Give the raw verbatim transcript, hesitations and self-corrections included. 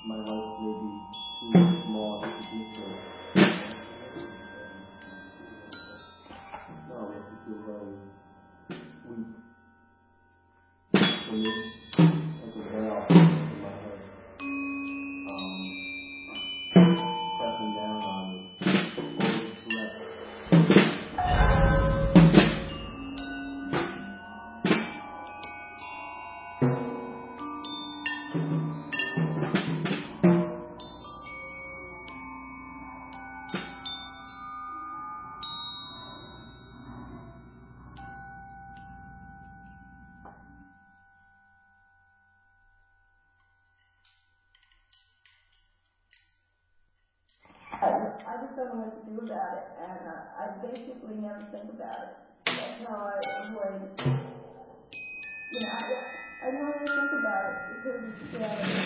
my wife may be too small to do so. No, it makes me feel very weak. For me, like a veil in my head, um, pressing down on me, always threat. I just don't know what to do about it, and uh, I basically never think about it. That's how I avoid, you know, I, I don't really think about it because it's, uh,